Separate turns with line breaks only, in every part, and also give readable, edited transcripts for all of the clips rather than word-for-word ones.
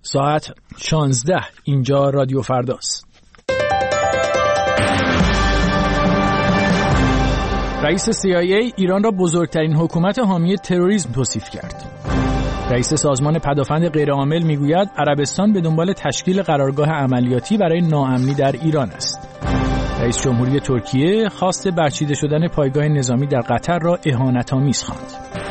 ساعت 16 اینجا رادیو فرداست. رئیس CIA ایران را بزرگترین حکومت حامی تروریسم توصیف کرد. رئیس سازمان پدافند غیرعامل میگوید عربستان به دنبال تشکیل قرارگاه عملیاتی برای ناامنی در ایران است. رئیس جمهوری ترکیه خواست برچیده شدن پایگاه نظامی در قطر را اهانت‌آمیز خواند.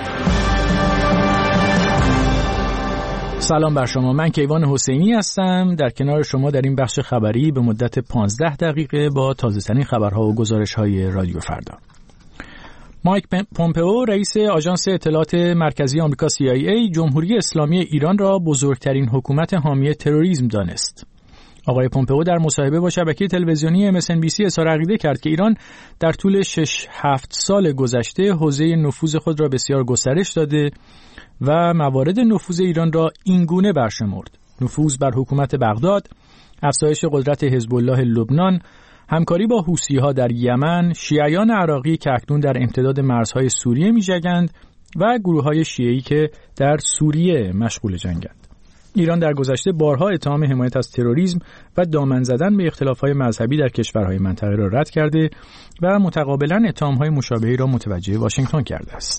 سلام بر شما، من کیوان حسینی هستم در کنار شما در این بخش خبری به مدت 15 دقیقه با تازه‌ترین خبرها و گزارش‌های رادیو فردا. مایک پومپئو رئیس آژانس اطلاعات مرکزی آمریکا CIA جمهوری اسلامی ایران را بزرگترین حکومت حامی تروریسم دانست. آقای پومپئو در مصاحبه با شبکه تلویزیونی MSNBC اظهار عقیده کرد که ایران در طول 6-7 سال گذشته حوزه نفوذ خود را بسیار گسترش داده و موارد نفوذ ایران را اینگونه برشمرد: نفوذ بر حکومت بغداد، افزایش قدرت حزب الله لبنان، همکاری با حوثی‌ها در یمن، شیعیان عراقی که اکنون در امتداد مرزهای سوریه می‌جنگند و گروه‌های شیعی که در سوریه مشغول جنگند. ایران در گذشته بارها اتهام حمایت از تروریسم و دامن زدن به اختلاف‌های مذهبی در کشورهای منطقه را رد کرده و متقابلاً اتهام‌های مشابهی را متوجه واشنگتن کرده است.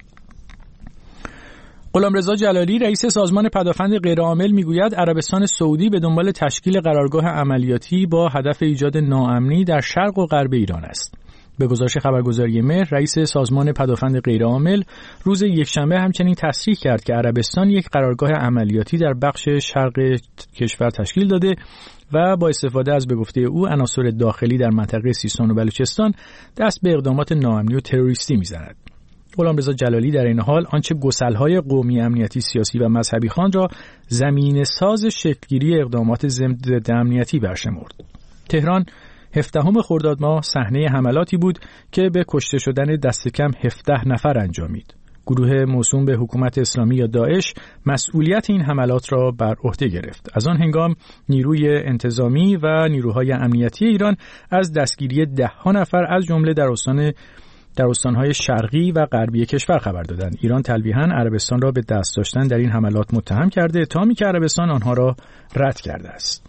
غلامرضا جلالی رئیس سازمان پدافند غیرعامل میگوید عربستان سعودی به دنبال تشکیل قرارگاه عملیاتی با هدف ایجاد ناامنی در شرق و غرب ایران است. به گزارش خبرگزاری مهر، رئیس سازمان پدافند غیرعامل روز یکشنبه همچنین تصریح کرد که عربستان یک قرارگاه عملیاتی در بخش شرق کشور تشکیل داده و با استفاده از به گفته او عناصر داخلی در منطقه سیستان و بلوچستان دست به اقدامات ناامنی و تروریستی می‌زند. غلامرضا جلالی در این حال آنچه گسل‌های قومی، امنیتی، سیاسی و مذهبی خواند را زمینه‌ساز شکل‌گیری اقدامات ضد امنیتی برشمرد. تهران 17 خرداد ماه صحنه حملاتی بود که به کشته شدن دست کم 17 نفر انجامید. گروه موسوم به حکومت اسلامی یا داعش مسئولیت این حملات را بر عهده گرفت. از آن هنگام نیروی انتظامی و نیروهای امنیتی ایران از دستگیری 10 نفر از جمله در استانهای شرقی و غربی کشور خبر دادند. ایران تلویحاً عربستان را به دست داشتن در این حملات متهم کرده، اتهامی که عربستان آنها را رد کرده است.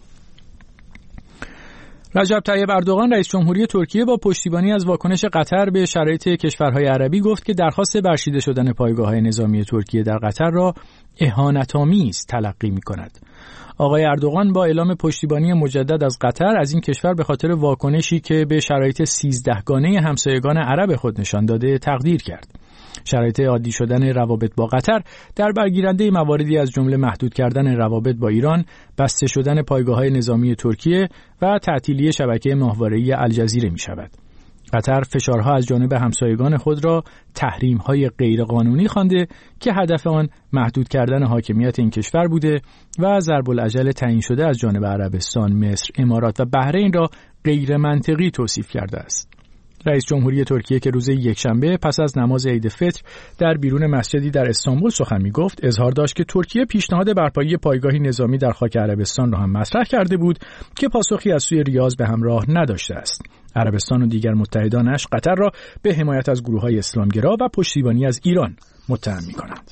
رجب طیب اردوغان رئیس جمهوری ترکیه با پشتیبانی از واکنش قطر به شرایط کشورهای عربی گفت که درخواست برچیده شدن پایگاه‌های نظامی ترکیه در قطر را اهانت‌آمیز تلقی می‌کند. آقای اردوغان با اعلام پشتیبانی مجدد از قطر از این کشور به خاطر واکنشی که به شرایط 13 گانه همسایگان عرب خود نشان داده تقدیر کرد. شرایط عادی شدن روابط با قطر در برگیرنده مواردی از جمله محدود کردن روابط با ایران، بسته شدن پایگاه‌های نظامی ترکیه و تعطیلی شبکه ماهواره‌ای الجزیره می‌شود. قطر فشارها از جانب همسایگان خود را تحریم‌های غیرقانونی خوانده که هدف آن محدود کردن حاکمیت این کشور بوده و ضرب الاجل تعیین شده از جانب عربستان، مصر، امارات و بحرین را غیر منطقی توصیف کرده است. رئیس جمهوری ترکیه که روز یکشنبه پس از نماز عید فطر در بیرون مسجدی در استانبول سخن می‌گفت، اظهار داشت که ترکیه پیشنهاد برپایی پایگاهی نظامی در خاک عربستان را هم مطرح کرده بود که پاسخی از سوی ریاض به همراه نداشته است. عربستان و دیگر متحدانش قطر را به حمایت از گروه‌های اسلامگرا و پشتیبانی از ایران متهم می‌کنند.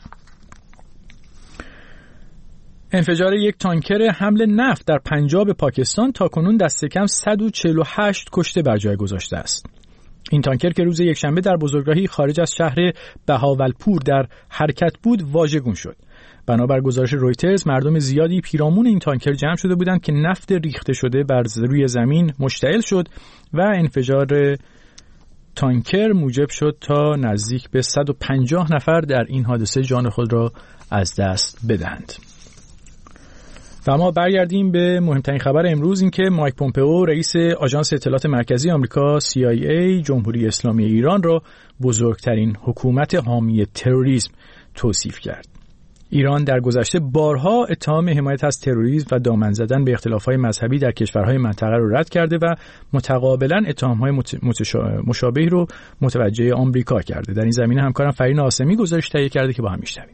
انفجار یک تانکر حمل نفت در پنجاب پاکستان تاکنون دست کم 148 کشته بر جای گذاشته است. این تانکر که روز یکشنبه در بزرگراهی خارج از شهر بهاولپور در حرکت بود واژگون شد. بنابر گزارش رویترز مردم زیادی پیرامون این تانکر جمع شده بودند که نفت ریخته شده بر روی زمین مشتعل شد و انفجار تانکر موجب شد تا نزدیک به 150 نفر در این حادثه جان خود را از دست بدهند. و ما برگردیم به مهمترین خبر امروز، این که مایک پومپئو رئیس آژانس اطلاعات مرکزی آمریکا CIA جمهوری اسلامی ایران را بزرگترین حکومت حامی تروریسم توصیف کرد. ایران در گذشته بارها اتهام حمایت از تروریسم و دامن زدن به اختلاف‌های مذهبی در کشورهای منطقه را رد کرده و متقابلاً اتهام‌های مشابهی رو متوجه آمریکا کرده. در این زمینه همکارم فرین آسمی گزارش تهیه کرده که با هم میشنویم.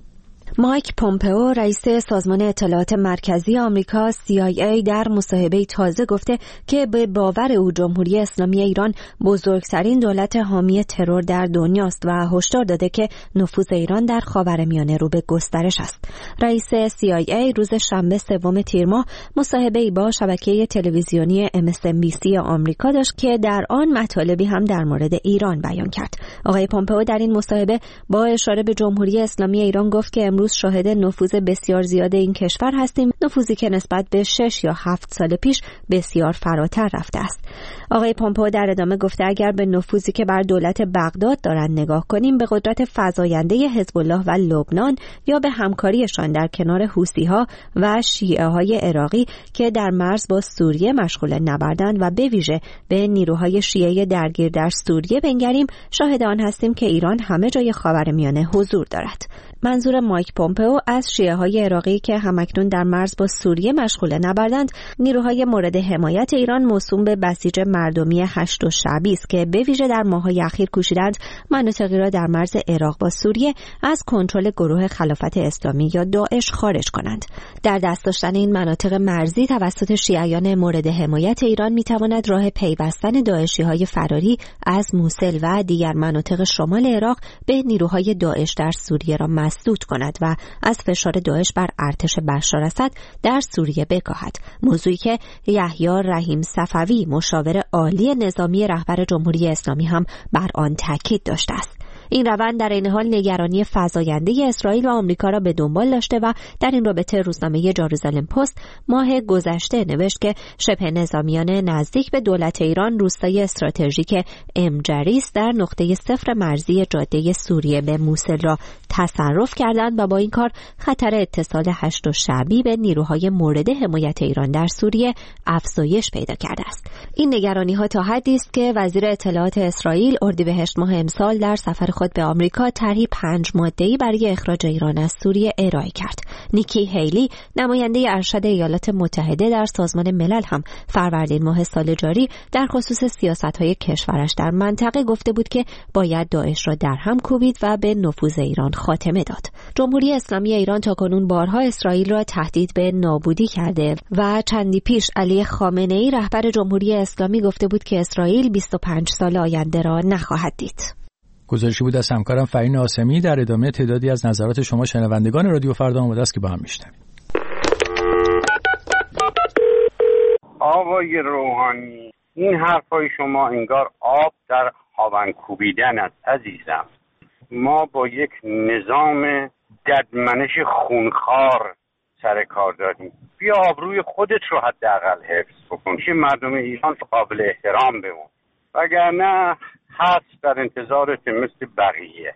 مایک پومپئو رئیس سازمان اطلاعات مرکزی آمریکا CIA در مصاحبه تازه گفته که به باور او جمهوری اسلامی ایران بزرگترین دولت حامی ترور در دنیاست و هشدار داده که نفوذ ایران در خاورمیانه رو به گسترش است. رئیس CIA روز شنبه 3 تیر ماه مصاحبه‌ای با شبکه تلویزیونی MSNBC آمریکا داشت که در آن مطالبی هم در مورد ایران بیان کرد. آقای پومپئو در این مصاحبه با اشاره به جمهوری اسلامی ایران گفت که امروز شاهد نفوذ بسیار زیاد این کشور هستیم، نفوذی که نسبت به 6 یا 7 سال پیش بسیار فراتر رفته است. آقای پومپئو در ادامه گفته اگر به نفوذی که بر دولت بغداد دارند نگاه کنیم، به قدرت فزاینده حزب الله و لبنان یا به همکاریشان در کنار حوثی‌ها و شیعه‌های عراقی که در مرز با سوریه مشغول نبردند و به ویژه به نیروهای شیعه درگیر در سوریه بنگریم، شاهد آن هستیم که ایران همه جای خاورمیانه حضور دارد. منظور مایک پومپئو از شیعه‌های عراقی که همکنون در مرز با سوریه مشغول نبردند، نیروهای مورد حمایت ایران موسوم به بسیج مردمی هشت و شعبی است که به ویژه در ماه‌های اخیر کوشیدند مناطقی را در مرز عراق با سوریه از کنترل گروه خلافت اسلامی یا داعش خارج کنند. در دست داشتن این مناطق مرزی توسط شیعیان مورد حمایت ایران می‌تواند راه پیوستن داعشی‌های فراری از موصل و دیگر مناطق شمال عراق به نیروهای داعش در سوریه را مسدود کند و از فشار داعش بر ارتش بشار اسد در سوریه بکاهد. موضوعی که یحیی رحیم صفوی مشاور عالی نظامی رهبر جمهوری اسلامی هم بر آن تاکید داشته است. این روند در این حال نگرانی فزاینده اسرائیل و آمریکا را به دنبال داشته و در این رابطه روزنامه جروزالم پست ماه گذشته نوشت که شبه نظامیان نزدیک به دولت ایران روستای استراتژیک امجریس در نقطه صفر مرزی جاده سوریه به موصل را تصرف کردند و با این کار خطر اتصال هشت و شعبی به نیروهای مورد حمایت ایران در سوریه افزایش پیدا کرده است. این نگرانی‌ها تا حدی است که وزیر اطلاعات اسرائیل اردیبهشت ماه امسال در سفر خود به آمریکا طرحی 5 ماده‌ای برای اخراج ایران از سوریه ارائه کرد. نیکی هیلی نماینده ارشد ایالات متحده در سازمان ملل هم فروردین ماه سال جاری در خصوص سیاست‌های کشورش در منطقه گفته بود که باید داعش را در هم کوبید و به نفوذ ایران خاتمه داد. جمهوری اسلامی ایران تاکنون بارها اسرائیل را تهدید به نابودی کرده و چندی پیش علی خامنه‌ای رهبر جمهوری اسلامی گفته بود که اسرائیل 25 سال آینده را نخواهد دید.
گزارشی بود از همکارم فرین آسمی. در ادامه تعدادی از نظرات شما شنوندگان رادیو فردا آماده است که با هم میشنویم.
آقای روحانی، این حرفای شما انگار آب در هاون کوبیدن است عزیزم. ما با یک نظام ددمنش خونخوار سر کار داریم. بیا آبروی خودت رو حداقل حفظ بکن که مردم ایران قابل احترام بمون، وگرنه هست در انتظارت مثل بقیه.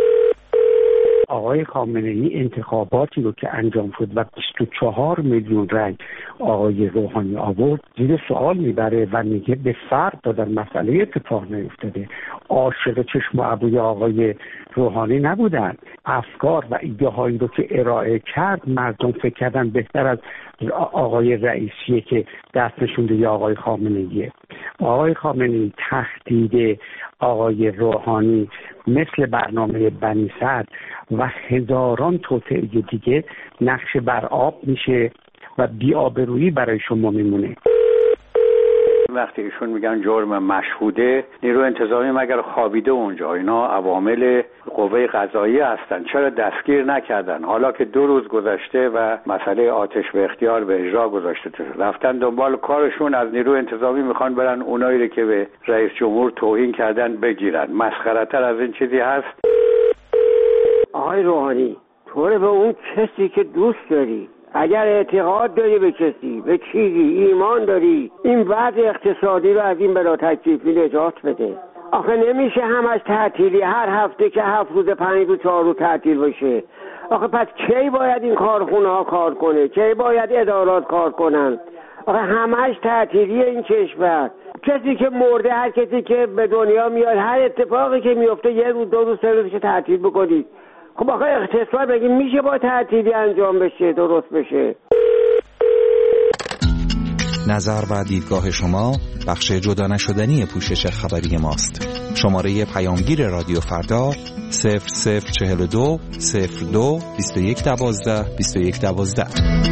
آقای خامنه‌ای انتخاباتی رو که انجام شد و 24 میلیون رای آقای روحانی آورد زیر سوال میبره و میگه به فرد دادن مسئله اتفاق نیفتاده. عاشق چشم و ابروی آقای روحانی نبودن. افکار و ایده هایی رو که ارائه کرد مردم فکر کردن بهتر از آقای رئیسیه که دست نشونده یا آقای خامنه‌ایه. آقای خامنه‌ای تهدید آقای روحانی مثل برنامه بنی سعد و هزاران توطئه دیگه نقش بر آب میشه و بی‌آبرویی برای شما میمونه.
وقتی ایشون میگن جرم مشهوده، نیرو انتظامی مگر خوابیده اونجا؟ اینا عوامل قوه قضاییه هستن، چرا دستگیر نکردن؟ حالا که 2 روز گذشته و مسئله آتش به اختیار به اجرا گذاشته رفتن دنبال کارشون، از نیرو انتظامی میخوان برن اونایی که به رئیس جمهور توهین کردن بگیرن. مسخره‌تر از این چیزی هست؟
آقای روحانی، تو به اون کسی که دوست داری، اگر اعتقاد داری به کسی، به چیزی ایمان داری، این وضع اقتصادی رو از این بلا تکلیفی نجات بده. آخه نمیشه همش تعطیلی، هر هفته که 7 روز 5 روز 4 روز تعطیل باشه. آخه پس کی باید این کارخونه ها کار کنه؟ کی باید ادارات کار کنن؟ آخه همش تعطیلی این کشور. کسی که مرده، هر کسی که به دنیا میاد، هر اتفاقی که میفته 1 روز 2 روز 3 روز که تعطیل بکنید. خب آخه اقتصاد بگیم میشه با تعطیلی انجام بشه، درست بشه.
نظر و دیدگاه شما بخش جدا نشدنی پوشش خبری ماست. شماره پیامگیر رادیو فردا 0042 02 21 12 21 12.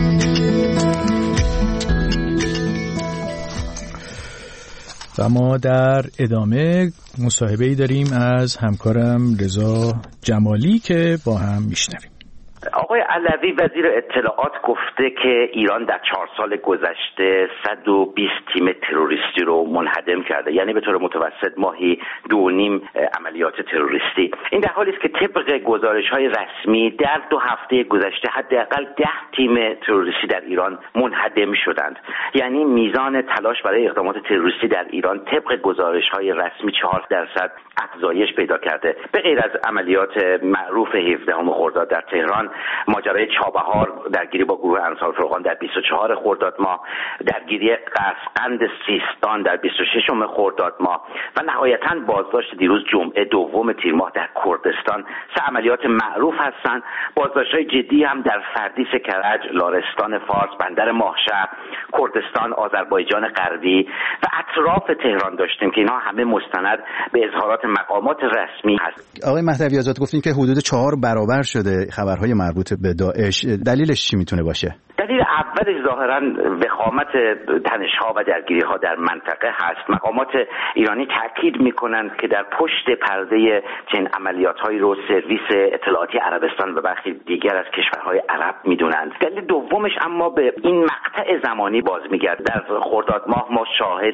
و ما در ادامه مصاحبه‌ای داریم از همکارم رضا جمالی که با هم میشنویم.
آقای علوی وزیر اطلاعات گفته که ایران در 4 سال گذشته 120 تیم تروریستی رو منهدم کرده، یعنی به طور متوسط ماهی 2.5 عملیات تروریستی. این در حالی است که طبق گزارش‌های رسمی در 2 هفته گذشته حداقل 10 تیم تروریستی در ایران منهدم شدند. یعنی میزان تلاش برای اقدامات تروریستی در ایران طبق گزارش‌های رسمی 4% افزایش پیدا کرده. به غیر از عملیات معروف 17 خرداد در تهران، ماجرای چابهار، درگیری با گروه انصار فرقان در 24 خرداد ماه، درگیری قصقند سیستان در 26 خرداد ماه و نهایتاً بازداشت دیروز جمعه 2 تیر ماه در کردستان 3 عملیات معروف هستند. بازداشت‌های جدی هم در فردیس کرج، لارستان فارس، بندر ماهشهر، کردستان، آذربایجان غربی و اطراف تهران داشتیم که اینها همه مستند به اظهارات مقامات رسمی هست.
آقای مهدوی آزاد گفتین که حدود 4 برابر شده خبرهای مربوط به داعش. دلیلش چی میتونه باشه؟
دلیل اولش ظاهراً وخامت تنش‌ها و دیگری‌ها در منطقه هست. مقامات ایرانی تاکید می‌کنند که در پشت پرده چنین عملیات‌هایی رو سرویس اطلاعاتی عربستان و برخی دیگر از کشورهای عرب می‌دونند. دلیل دومش اما به این مقطع زمانی باز می‌گردد. در خرداد ماه ما شاهد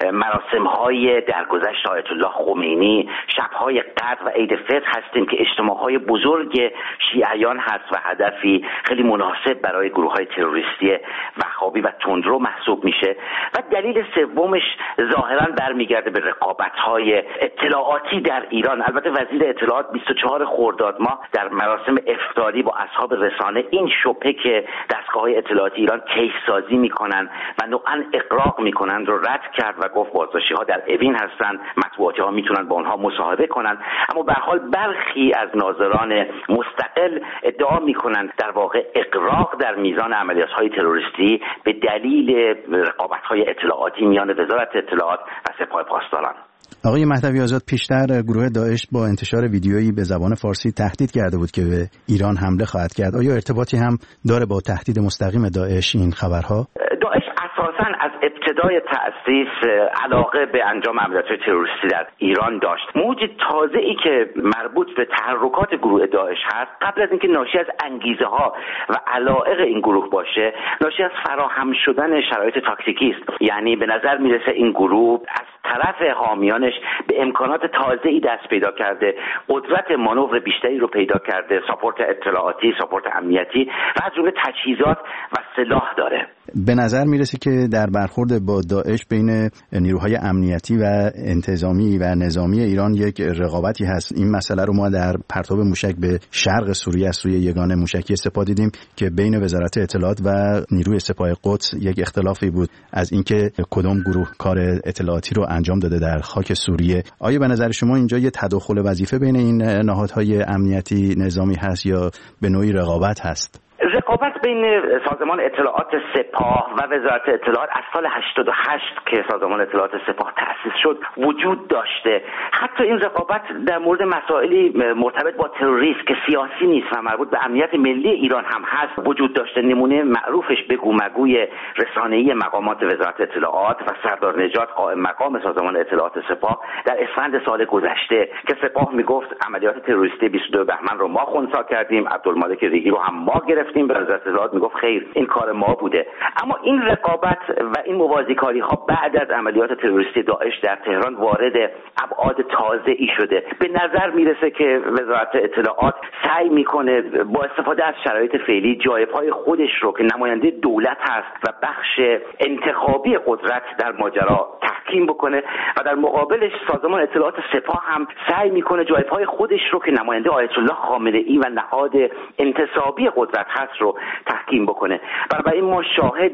مراسم‌های درگذشت آیت الله خمینی، شب‌های قدر و عید فطر هستیم که اجتماع‌های بزرگ شیعیان هست و هدفی خیلی مناسب برای گروه‌های تروریستی وهابی و تندرو محسوب میشه. و دلیل سومش ظاهراً برمیگرده به رقابت‌های اطلاعاتی در ایران. البته وزیر اطلاعات 24 خرداد ماه در مراسم افطاری با اصحاب رسانه این شبهه که دستگاه‌های اطلاعاتی ایران کیس سازی میکنن و نوعاً اغراق میکنن رو رد کرد و گفت بازداشتی‌ها در اوین هستن، مطبوعاتی‌ها میتونن با اونها مصاحبه کنن. اما به هر حال برخی از ناظران مستقل ادعا میکنن در واقع اغراق در میزان عملیات‌های تروریستی به دلیل رقابت‌های اطلاعاتی میان وزارت اطلاعات و سپاه پاسداران.
آقای مهدوی آزاد، پیشتر گروه داعش با انتشار ویدیویی به زبان فارسی تهدید کرده بود که به ایران حمله خواهد کرد. آیا ارتباطی هم داره با تهدید مستقیم داعش این خبرها؟
داعش اساساً از ابتدای تأسیس علاقه به انجام عملیات تروریستی در ایران داشت. موج تازه‌ای که مربوط به تحرکات گروه داعش هست، قبل از اینکه ناشی از انگیزه‌ها و علایق این گروه باشه، ناشی از فراهم شدن شرایط تاکتیکی است. یعنی به نظر میرسه این گروه از طرف حامیانش به امکانات تازه‌ای دست پیدا کرده، قدرت مانور بیشتری رو پیدا کرده، ساپورت اطلاعاتی، ساپورت امنیتی و از جمله تجهیزات و سلاح داره.
به نظر میرسه که در برخورد با داعش بین نیروهای امنیتی و انتظامی و نظامی ایران یک رقابتی هست. این مسئله رو ما در پرتاب موشک به شرق سوریه از سوی یگان موشکی سپاه دیدیم که بین وزارت اطلاعات و نیروی سپاه قدس یک اختلافی بود از اینکه کدام گروه کار اطلاعاتی رو انجام داده در خاک سوریه. آیا به نظر شما اینجا یه تداخل وظیفه بین این نهادهای امنیتی نظامی هست یا به نوعی رقابت هست؟
رقابت بین سازمان اطلاعات سپاه و وزارت اطلاعات از سال 88 که سازمان اطلاعات سپاه تأسیس شد وجود داشته. حتی این رقابت در مورد مسائلی مرتبط با تروریسم که سیاسی نیست و مربوط به امنیت ملی ایران هم هست وجود داشته. نمونه معروفش بگو مگوی رسانه‌ای مقامات وزارت اطلاعات و سردار نجات قائم مقام سازمان اطلاعات سپاه در اسفند سال گذشته که سپاه میگفت عملیات تروریستی 22 بهمن رو ما خنثی کردیم، عبدالمالک ریحی رو هم ما گرفتیم. وزارت اطلاعات میگفت خیر، این کار ما بوده. اما این رقابت و این موازیکاری ها بعد از عملیات تروریستی داعش در تهران وارد ابعاد تازه‌ای شده. به نظر میرسه که وزارت اطلاعات سعی میکنه با استفاده از شرایط فعلی جای پای خودش رو که نماینده دولت هست و بخش انتخابی قدرت در ماجرا تحکیم بکنه و در مقابلش سازمان اطلاعات سپاه هم سعی میکنه جای پای خودش رو که نماینده آیت الله خامنه‌ای و نهاد انتصابی قدرت هست رو تحکیم بکنه. بنابراین ما شاهد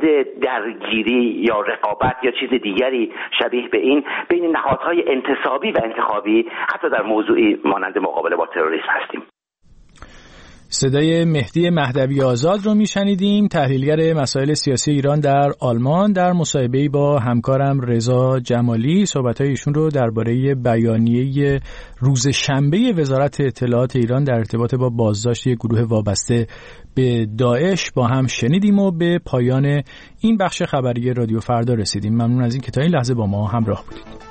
درگیری یا رقابت یا چیز دیگری شبیه به این بین نهادهای انتصابی و انتخابی حتی در موضوعی مانند مقابله با تروریسم هستیم.
صدای مهدی مهدوی آزاد رو میشنیدیم، تحلیلگر مسائل سیاسی ایران در آلمان، در مصاحبه‌ای با همکارم رضا جمالی. صحبت‌های ایشون رو درباره بیانیه روز شنبه وزارت اطلاعات ایران در ارتباط با بازداشت یک گروه وابسته به داعش با هم شنیدیم و به پایان این بخش خبری رادیو فردا رسیدیم. ممنون از این که تا این لحظه با ما همراه بودید.